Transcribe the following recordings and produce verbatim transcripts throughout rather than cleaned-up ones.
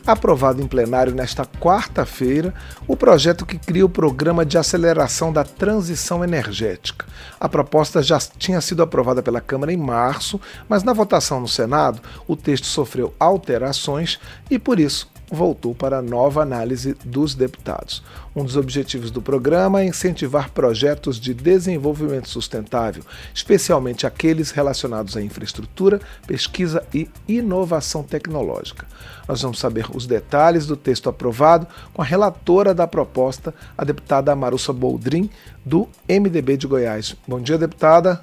aprovado em plenário nesta quarta-feira o projeto que cria o Programa de Aceleração da Transição Energética. A proposta já tinha sido aprovada pela Câmara em março, mas na votação no Senado o texto sofreu alterações e, por isso, voltou para nova análise dos deputados. Um dos objetivos do programa é incentivar projetos de desenvolvimento sustentável, especialmente aqueles relacionados à infraestrutura, pesquisa e inovação tecnológica. Nós vamos saber os detalhes do texto aprovado com a relatora da proposta, a deputada Amarussa Boldrin, do M D B de Goiás. Bom dia, deputada.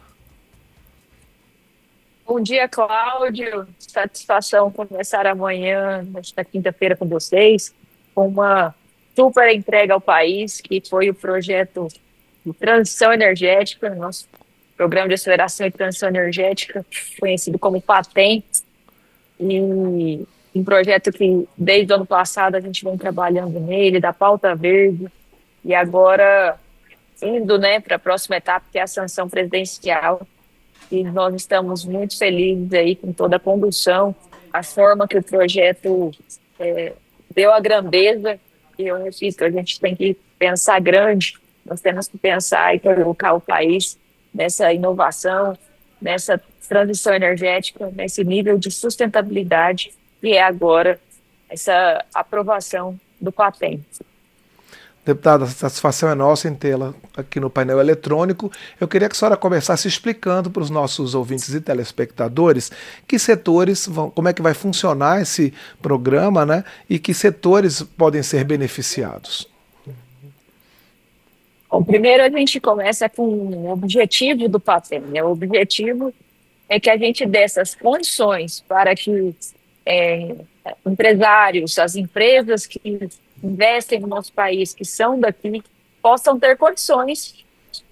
Bom dia, Cláudio. Satisfação começar amanhã, nesta quinta-feira, com vocês, com uma super entrega ao país, que foi o projeto de transição energética, nosso Programa de Aceleração e Transição Energética, conhecido como PATEM, e um projeto que, desde o ano passado, a gente vem trabalhando nele, da pauta verde, e agora indo, né, para a próxima etapa, que é a sanção presidencial. E nós estamos muito felizes aí com toda a condução, a forma que o projeto é, deu a grandeza. E eu repito, a gente tem que pensar grande, nós temos que pensar e colocar o país nessa inovação, nessa transição energética, nesse nível de sustentabilidade, que é agora essa aprovação do PATEM. Deputada, a satisfação é nossa em tê-la aqui no painel eletrônico. Eu queria que a senhora começasse explicando para os nossos ouvintes e telespectadores que setores, vão, como é que vai funcionar esse programa, né? E que setores podem ser beneficiados. Bom, primeiro a gente começa com o objetivo do PATEM, né? O objetivo é que a gente dê essas condições para que é, empresários, as empresas que investem no nosso país, que são daqui, possam ter condições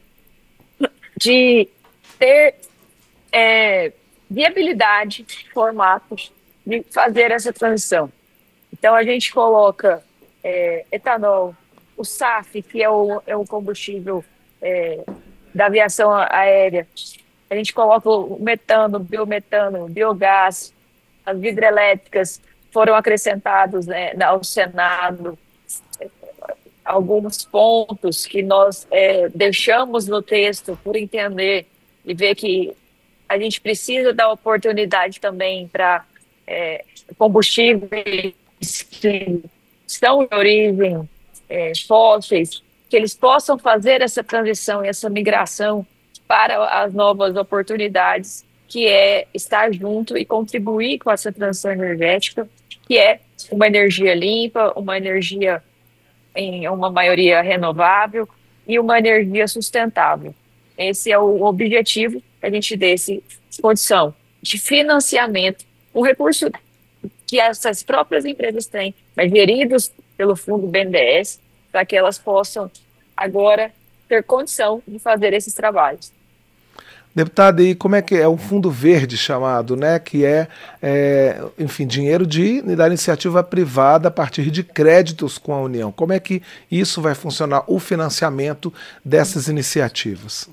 de ter é, viabilidade, formatos de fazer essa transição. Então, a gente coloca é, etanol, o S A F, que é o, é o combustível é, da aviação aérea, a gente coloca o metano, o biometano, o biogás, as hidrelétricas, foram acrescentados, né, ao Senado alguns pontos que nós é, deixamos no texto por entender e ver que a gente precisa dar oportunidade também para é, combustíveis que estão de origem é, fósseis, que eles possam fazer essa transição e essa migração para as novas oportunidades, que é estar junto e contribuir com essa transição energética, que é uma energia limpa, uma energia em uma maioria renovável e uma energia sustentável. Esse é o objetivo que a gente dê essa condição de financiamento, um recurso que essas próprias empresas têm, mas geridos pelo fundo B N D E S, para que elas possam agora ter condição de fazer esses trabalhos. Deputada, e como é que é o Fundo Verde chamado, né, que é, é enfim, dinheiro de, da iniciativa privada a partir de créditos com a União? Como é que isso vai funcionar, o financiamento dessas iniciativas?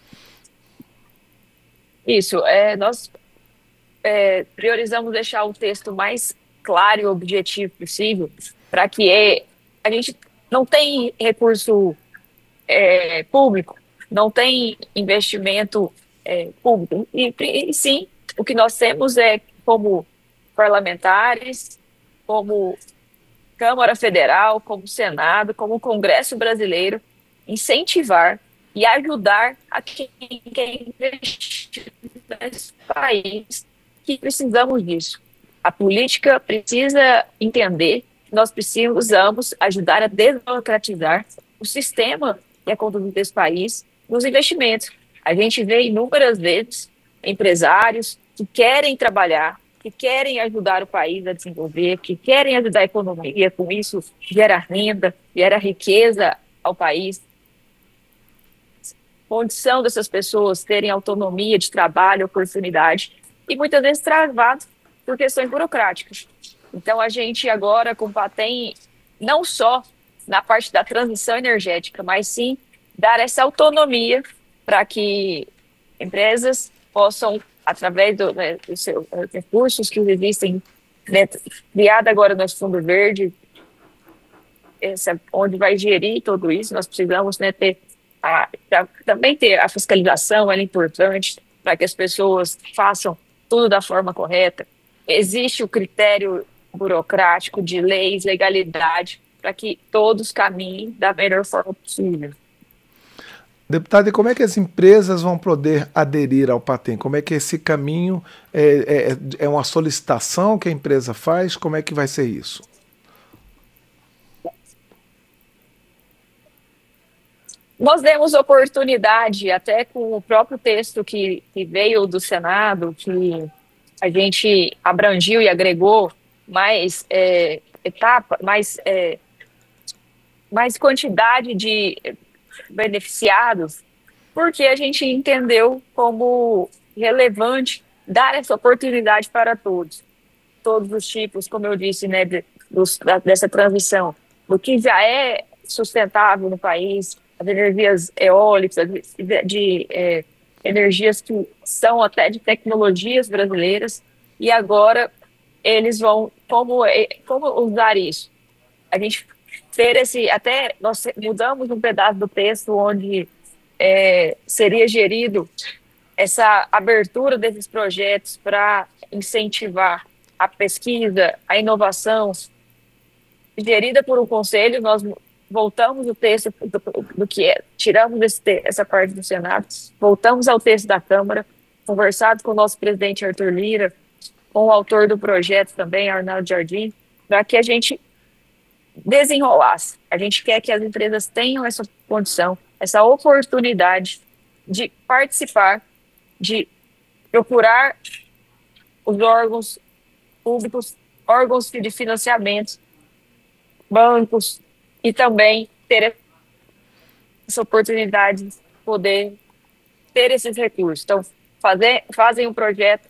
Isso, é, nós é, priorizamos deixar o texto mais claro e objetivo possível, para que é, a gente não tem recurso é, público, não tem investimento É, público. E, e sim, o que nós temos é, como parlamentares, como Câmara Federal, como Senado, como Congresso Brasileiro, incentivar e ajudar a quem quer investir nesse país, que precisamos disso. A política precisa entender que nós precisamos ajudar a democratizar o sistema e a conduta desse país nos investimentos. A gente vê inúmeras vezes empresários que querem trabalhar, que querem ajudar o país a desenvolver, que querem ajudar a economia, com isso gera renda, gera riqueza ao país. Condição dessas pessoas terem autonomia de trabalho, oportunidade, e muitas vezes travado por questões burocráticas. Então, a gente agora, com o PATEM, não só na parte da transição energética, mas sim dar essa autonomia para que empresas possam, através do, né, dos seus recursos que existem né, criada agora no Fundo Verde, essa, onde vai gerir tudo isso. Nós precisamos, né, ter a, pra, também ter a fiscalização, ela é importante para que as pessoas façam tudo da forma correta. Existe o critério burocrático de leis, legalidade, para que todos caminhem da melhor forma possível. Deputado, e como é que as empresas vão poder aderir ao Patem? Como é que esse caminho é, é, é uma solicitação que a empresa faz? Como é que vai ser isso? Nós demos oportunidade, até com o próprio texto que, que veio do Senado, que a gente abrangiu e agregou mais é, etapa, mais, é, mais quantidade de beneficiados, porque a gente entendeu como relevante dar essa oportunidade para todos, todos os tipos, como eu disse, né, de, dos, da, dessa transição, do que já é sustentável no país, as energias eólicas, de, de é, energias que são até de tecnologias brasileiras, e agora eles vão, como, como usar isso? A gente ter esse, até nós mudamos um pedaço do texto onde é, seria gerido essa abertura desses projetos para incentivar a pesquisa, a inovação, gerida por um conselho. Nós voltamos o texto do, do que é, tiramos esse, essa parte do Senado, voltamos ao texto da Câmara, conversado com o nosso presidente Arthur Lira, com o autor do projeto também, Arnaldo Jardim, para que a gente desenrolasse. A gente quer que as empresas tenham essa condição, essa oportunidade de participar, de procurar os órgãos públicos, órgãos de financiamento, bancos, e também ter essa oportunidade de poder ter esses recursos. Então, fazer, fazem um projeto,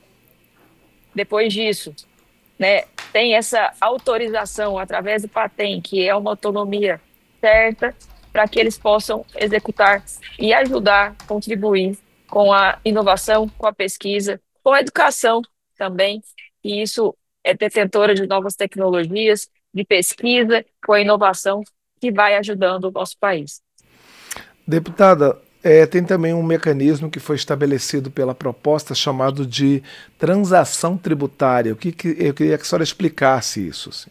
depois disso, né, tem essa autorização através do Patem, que é uma autonomia certa, para que eles possam executar e ajudar, contribuir com a inovação, com a pesquisa, com a educação também, e isso é detentora de novas tecnologias, de pesquisa, com a inovação, que vai ajudando o nosso país. Deputada, é, tem também um mecanismo que foi estabelecido pela proposta chamado de transação tributária. O que, que eu queria que a senhora explicasse isso. Assim.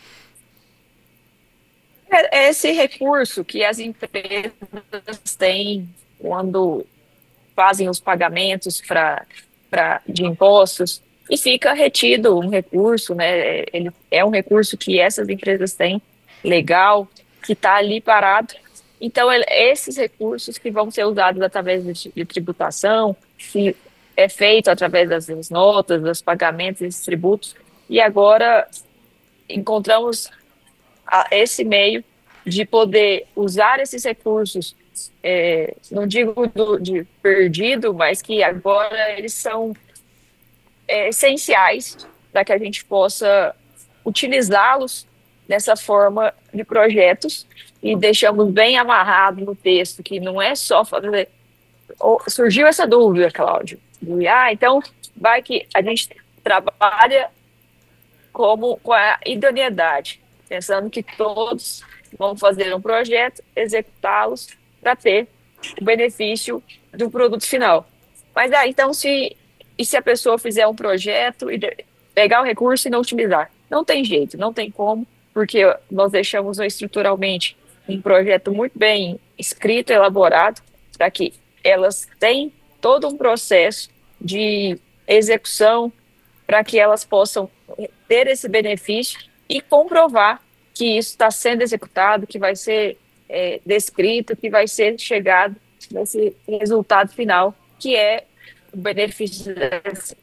É esse recurso que as empresas têm quando fazem os pagamentos pra, pra, de impostos e fica retido um recurso, né? Ele é um recurso que essas empresas têm, legal, que está ali parado. Então, ele, esses recursos que vão ser usados através de, de tributação, que é feito através das notas, dos pagamentos, desses tributos, e agora encontramos a, esse meio de poder usar esses recursos, é, não digo do, de perdido, mas que agora eles são é, essenciais para que a gente possa utilizá-los dessa forma de projetos, e deixamos bem amarrado no texto que não é só fazer. Surgiu essa dúvida, Cláudio, de, ah, então vai que a gente trabalha como com a idoneidade, pensando que todos vão fazer um projeto, executá-los para ter o benefício do produto final. Mas ah, então se e se a pessoa fizer um projeto e pegar o recurso e não utilizar? Não tem jeito, não tem como, porque nós deixamos estruturalmente um projeto muito bem escrito, elaborado, para que elas tenham todo um processo de execução, para que elas possam ter esse benefício e comprovar que isso está sendo executado, que vai ser é, descrito, que vai ser chegado nesse resultado final, que é o benefício dessa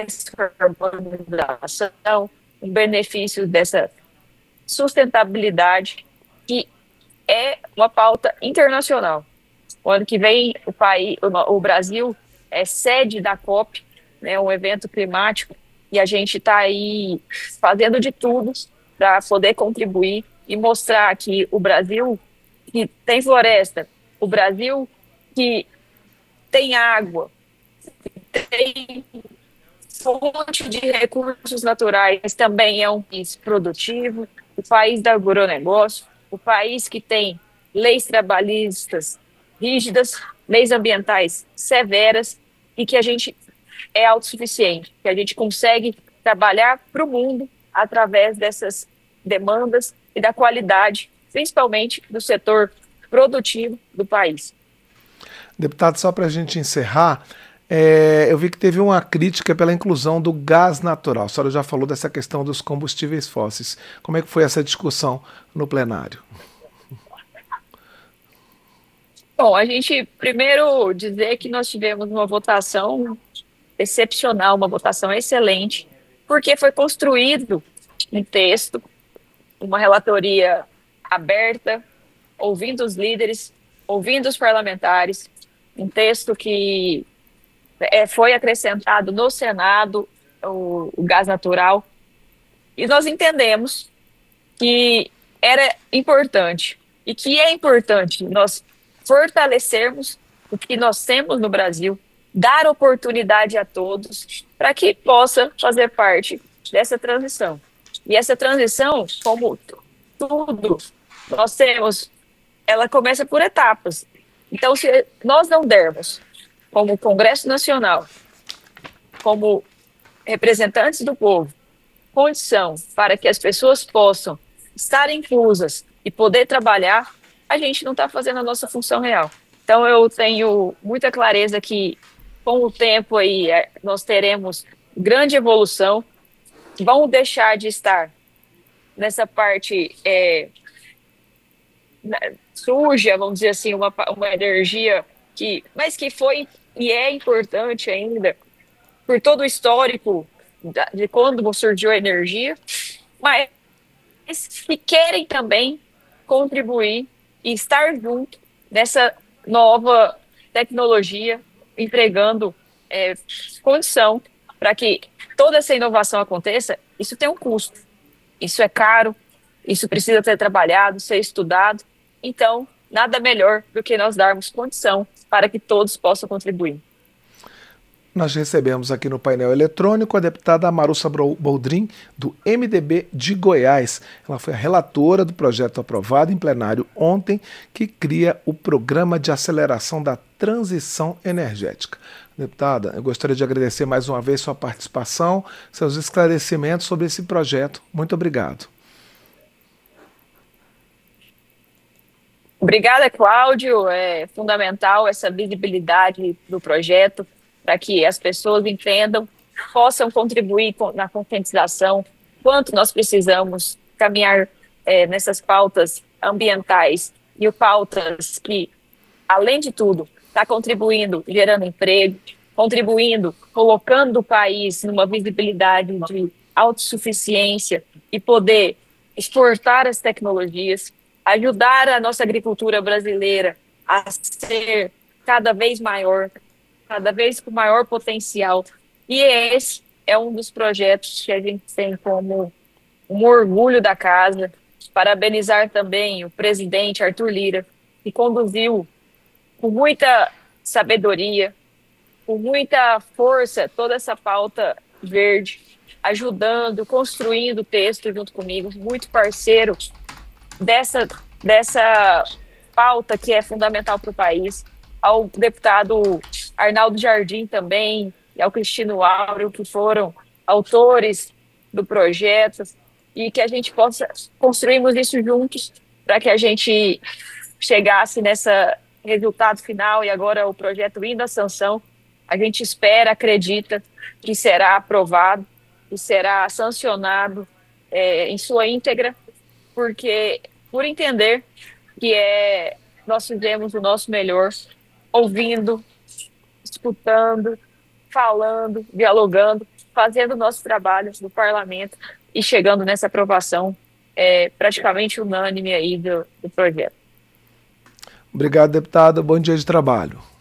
urbanização, o benefício dessa sustentabilidade, que é uma pauta internacional. O ano que vem, o país, o Brasil é sede da COP, né, um evento climático, e a gente está aí fazendo de tudo para poder contribuir e mostrar que o Brasil que tem floresta, o Brasil que tem água, tem fonte de recursos naturais, mas também é um país produtivo, o país do agronegócio, o país que tem leis trabalhistas rígidas, leis ambientais severas e que a gente é autossuficiente, que a gente consegue trabalhar para o mundo através dessas demandas e da qualidade, principalmente do setor produtivo do país. Deputado, só para a gente encerrar, é, eu vi que teve uma crítica pela inclusão do gás natural. A senhora já falou dessa questão dos combustíveis fósseis. Como é que foi essa discussão no plenário? Bom, a gente primeiro dizer que nós tivemos uma votação excepcional, uma votação excelente, porque foi construído um texto, uma relatoria aberta, ouvindo os líderes, ouvindo os parlamentares, um texto que é, foi acrescentado no Senado, o, o gás natural, e nós entendemos que era importante, e que é importante nós fortalecermos o que nós temos no Brasil, dar oportunidade a todos para que possa fazer parte dessa transição. E essa transição, como tudo, nós temos, ela começa por etapas. Então, se nós não dermos, como Congresso Nacional, como representantes do povo, condição para que as pessoas possam estar inclusas e poder trabalhar, a gente não está fazendo a nossa função real. Então, eu tenho muita clareza que, com o tempo aí, nós teremos grande evolução, vão deixar de estar nessa parte é, suja, vamos dizer assim, uma, uma energia que, mas que foi e é importante ainda, por todo o histórico da, de quando surgiu a energia, mas que querem também contribuir e estar junto nessa nova tecnologia, entregando é, condição para que toda essa inovação aconteça. Isso tem um custo, isso é caro, isso precisa ser trabalhado, ser estudado. Então, nada melhor do que nós darmos condição para que todos possam contribuir. Nós recebemos aqui no painel eletrônico a deputada Marussa Boldrin, do M D B de Goiás. Ela foi a relatora do projeto aprovado em plenário ontem, que cria o Programa de Aceleração da Transição Energética. Deputada, eu gostaria de agradecer mais uma vez sua participação, seus esclarecimentos sobre esse projeto. Muito obrigado. Obrigada, Cláudio. É fundamental essa visibilidade do projeto, para que as pessoas entendam, possam contribuir na conscientização, quanto nós precisamos caminhar é, nessas pautas ambientais e pautas que, além de tudo, está contribuindo, gerando emprego, contribuindo, colocando o país numa visibilidade de autossuficiência e poder exportar as tecnologias, ajudar a nossa agricultura brasileira a ser cada vez maior, cada vez com maior potencial. E esse é um dos projetos que a gente tem como um orgulho da casa. Parabenizar também o presidente Arthur Lira, que conduziu com muita sabedoria, com muita força, toda essa pauta verde, ajudando, construindo o texto junto comigo, muito parceiro dessa, dessa pauta que é fundamental para o país. Ao deputado Arnaldo Jardim também, e ao Cristino Áureo, que foram autores do projeto, e que a gente possa construirmos isso juntos, para que a gente chegasse nesse resultado final, e agora o projeto indo à sanção, a gente espera, acredita que será aprovado, que será sancionado é, em sua íntegra, porque por entender que é, nós fizemos o nosso melhor, ouvindo, escutando, falando, dialogando, fazendo o nosso trabalho no parlamento e chegando nessa aprovação é, praticamente unânime aí do, do projeto. Obrigado, deputada. Bom dia de trabalho.